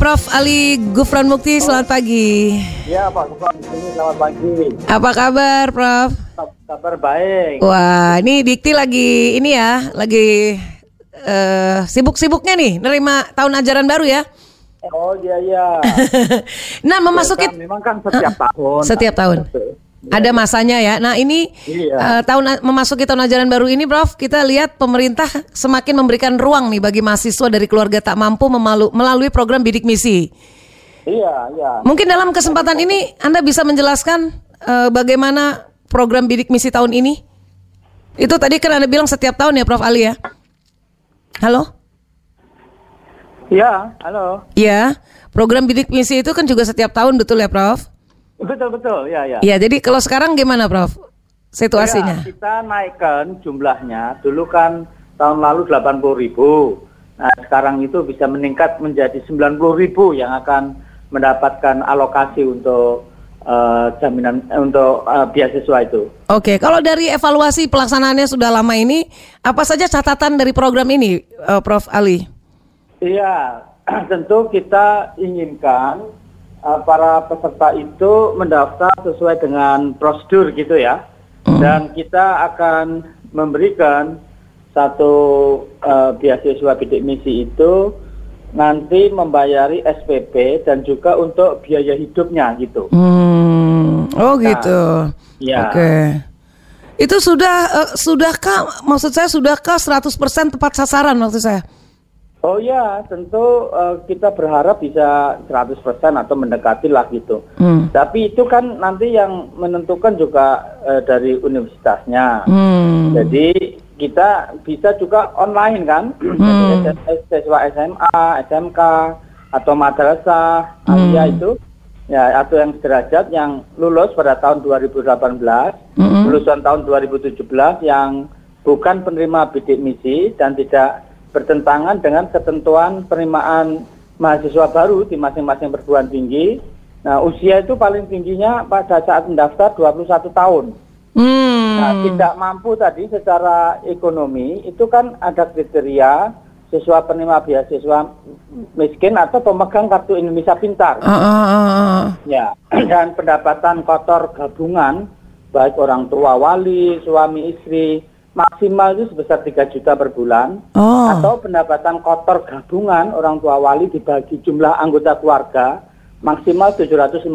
Prof. Ali Gufron Mukti, selamat pagi. Ya Pak Gufron, selamat pagi. Apa kabar Prof? Kabar baik. Wah, ini Dikti lagi sibuk-sibuknya nih, nerima tahun ajaran baru ya. Oh iya. Nah, memasuki Memang kan setiap tahun. Setiap tahun. Ada masanya ya. Nah ini memasuki tahun ajaran baru ini, Prof, kita lihat pemerintah semakin memberikan ruang nih bagi mahasiswa dari keluarga tak mampu melalui program bidik misi. Iya. Mungkin dalam kesempatan ini Anda bisa menjelaskan bagaimana program bidik misi tahun ini? Itu tadi kan Anda bilang setiap tahun ya, Prof Ali ya? Halo? Iya, halo. Iya, program bidik misi itu kan juga setiap tahun, betul ya, Prof? Betul, ya. Ya, jadi kalau sekarang gimana, Prof? Situasinya? Ya, kita naikkan jumlahnya. Dulu kan tahun lalu 80.000. Nah, sekarang itu bisa meningkat menjadi 90.000 yang akan mendapatkan alokasi untuk jaminan untuk beasiswa itu. Oke, kalau dari evaluasi pelaksanaannya sudah lama ini, apa saja catatan dari program ini, Prof Ali? Iya, tentu kita inginkan para peserta itu mendaftar sesuai dengan prosedur gitu ya. Dan kita akan memberikan satu beasiswa bidik misi itu nanti membayari SPP dan juga untuk biaya hidupnya gitu. Oh gitu. Ya. Oke. Itu sudahkah 100% tepat sasaran maksud saya? Oh ya, tentu kita berharap bisa 100% atau mendekati lah gitu. Tapi itu kan nanti yang menentukan juga dari universitasnya. Jadi kita bisa juga online kan, siswa SMA, SMK atau madrasah, alia itu, ya atau yang sederajat yang lulus pada tahun 2018, lulusan tahun 2017 yang bukan penerima bidik misi dan tidak bertentangan dengan ketentuan penerimaan mahasiswa baru di masing-masing perguruan tinggi. Nah, usia itu paling tingginya pada saat mendaftar 21 tahun. Nah, tidak mampu tadi secara ekonomi, itu kan ada kriteria siswa penerima beasiswa miskin atau pemegang kartu Indonesia Pintar. Ya, dan pendapatan kotor gabungan, baik orang tua wali, suami istri, maksimal itu sebesar 3 juta per bulan, atau pendapatan kotor gabungan orang tua wali dibagi jumlah anggota keluarga maksimal 750.000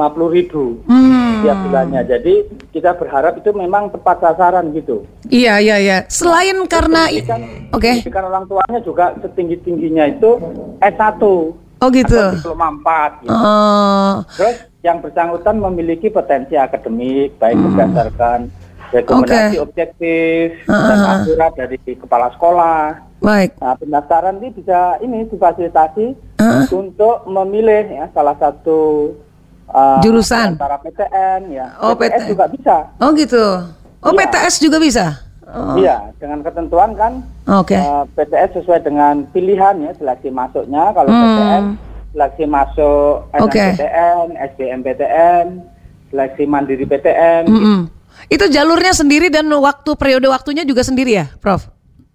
tiap bulannya. Jadi kita berharap itu memang tepat sasaran gitu. Iya. Selain karena pendidikan orang tuanya juga setinggi-tingginya itu S1. Oh gitu. Atau diploma 4 gitu. Terus yang bersangkutan memiliki potensi akademik baik berdasarkan rekomendasi objektif dan akurat dari kepala sekolah. Baik. Nah, pendaftaran ini bisa difasilitasi untuk memilih ya salah satu jurusan antara PTN ya. PTS juga bisa. Oh gitu. Oh ya. PTS juga bisa. Iya, dengan ketentuan kan. PTS sesuai dengan pilihan ya seleksi masuknya. Kalau PTN seleksi masuk SNMPTN, SBMPTN, seleksi mandiri PTN. Gitu. Itu jalurnya sendiri dan periode waktunya juga sendiri ya, Prof?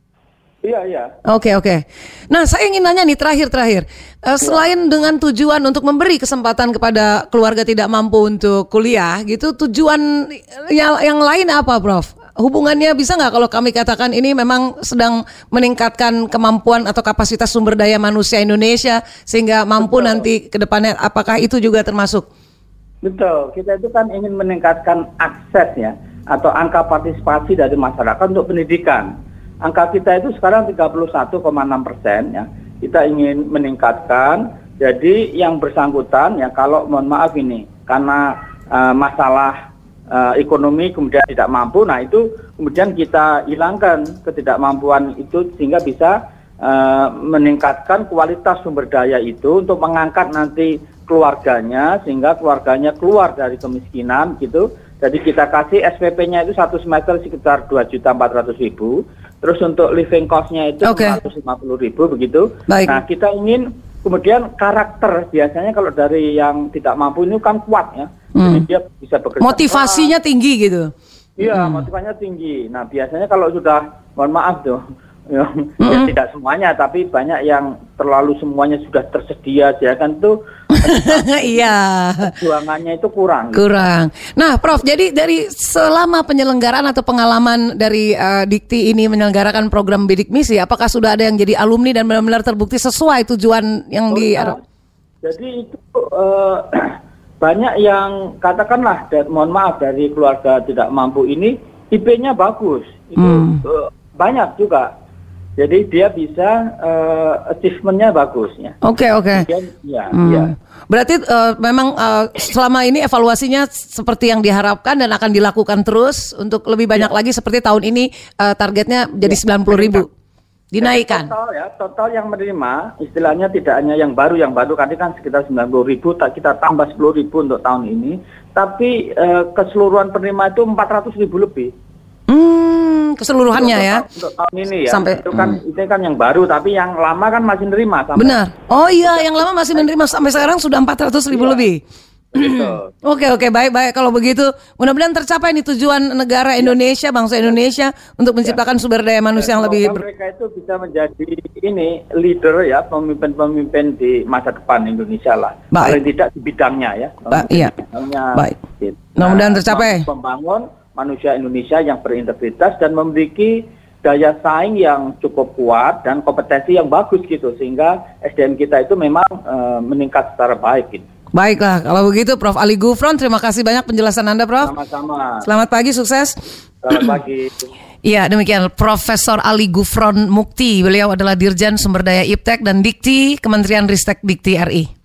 Iya. Oke. Nah, saya ingin nanya nih terakhir. Selain dengan tujuan untuk memberi kesempatan kepada keluarga tidak mampu untuk kuliah, gitu, tujuan yang lain apa, Prof? Hubungannya bisa nggak kalau kami katakan ini memang sedang meningkatkan kemampuan atau kapasitas sumber daya manusia Indonesia sehingga mampu nanti ke depannya, apakah itu juga termasuk? Betul, kita itu kan ingin meningkatkan akses ya atau angka partisipasi dari masyarakat untuk pendidikan. Angka kita itu sekarang 31,6% ya. Kita ingin meningkatkan. Jadi yang bersangkutan ya kalau mohon maaf ini karena masalah ekonomi kemudian tidak mampu, nah itu kemudian kita hilangkan ketidakmampuan itu sehingga bisa meningkatkan kualitas sumber daya itu untuk mengangkat nanti keluarganya sehingga keluarganya keluar dari kemiskinan gitu. Jadi kita kasih SPP-nya itu satu semester sekitar 2.400.000. Terus untuk living cost-nya itu 150.000 begitu. Baik. Nah, kita ingin kemudian karakter biasanya kalau dari yang tidak mampu ini kan kuat ya. Jadi dia bisa bekerja. Motivasinya tinggi gitu. Iya, motivasinya tinggi. Nah, biasanya kalau sudah mohon maaf tuh Ya, tidak semuanya, tapi banyak yang terlalu semuanya sudah tersedia aja kan tuh. Iya. Perjuangannya itu kurang. Kurang. Nah, Prof, jadi dari selama penyelenggaraan atau pengalaman dari Dikti ini menyelenggarakan program bidik misi, apakah sudah ada yang jadi alumni dan benar-benar terbukti sesuai tujuan yang Jadi itu banyak yang katakanlah, mohon maaf, dari keluarga tidak mampu ini IP-nya bagus. Itu banyak juga. Jadi dia bisa achievement-nya bagus ya. Oke. Ya. Berarti memang selama ini evaluasinya seperti yang diharapkan dan akan dilakukan terus untuk lebih banyak lagi seperti tahun ini targetnya jadi 90.000 dinaikkan. Total yang menerima istilahnya tidak hanya yang baru tadi kan sekitar 90.000, kita tambah 10.000 untuk tahun ini, tapi keseluruhan penerima itu 400.000 lebih. Keseluruhannya ya. Untuk tahun ini ya. Sampai itu kan yang baru, tapi yang lama kan masih menerima. Benar. Oh iya, yang lama masih menerima sampai sekarang sudah 400.000 lebih. Oke, baik. Kalau begitu, mudah-mudahan tercapai nih tujuan negara Indonesia, bangsa Indonesia untuk menciptakan sumber daya manusia yang lebih. Mereka itu bisa menjadi leader ya, pemimpin-pemimpin di masa depan Indonesia lah. Paling tidak di bidangnya ya. Baik. Mudah-mudahan tercapai. Membangun manusia Indonesia yang berintegritas dan memiliki daya saing yang cukup kuat dan kompetensi yang bagus gitu, sehingga SDM kita itu memang meningkat secara baik gitu. Baiklah, kalau begitu Prof. Ali Gufron, terima kasih banyak penjelasan Anda, Prof. Sama-sama. Selamat pagi, sukses. Selamat pagi. Iya, demikian Profesor Ali Gufron Mukti. Beliau adalah Dirjen Sumber Daya Iptek dan Dikti Kementerian Ristek Dikti RI.